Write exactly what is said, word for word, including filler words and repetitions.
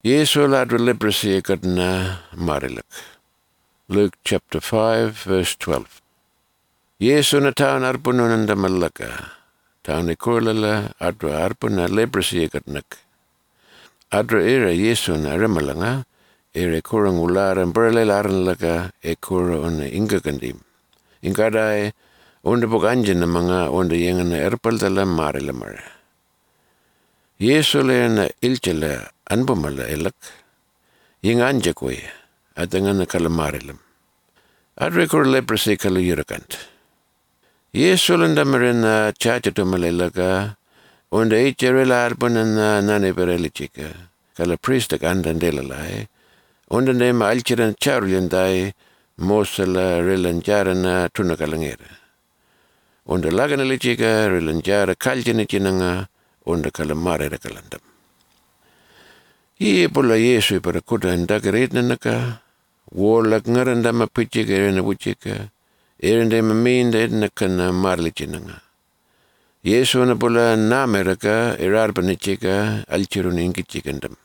Yesu lad leprosy kadna marilak. Luke chapter five, verse twelve. Yesu na taon arpununanda malaka. Taon ikurlala adra arpuna leprosy kadnak. Adra era Yesu na remalanga, ere kurang ularan berlelaran laka e kura ona ingakandim. Ingkadai, onda bukanjin na mga onda yengan na erpaldala marilamara. Yesu le na ilchala anbumala elak, yung anjakwe, at ang na kalamarilam. Adra kur leprosy kaluyurakant. Yesu landa marin na chachatumalelaka, onda icharela arpunan na naniperelichika, kala priestak andan delalai, onda nema alchiran charulendai, mosala relanjara tunakalangera. Onda laganalichika relanjara kaljanichinanga, onda kalamare kalandam. Iye pula Yesu para kuda ndagarit naka, wolak ngarandama pichika erena buchika, erende maminda edna kana marlichinanga. Yesu na pula nameraka erarbanichika alchirun ingichikandam.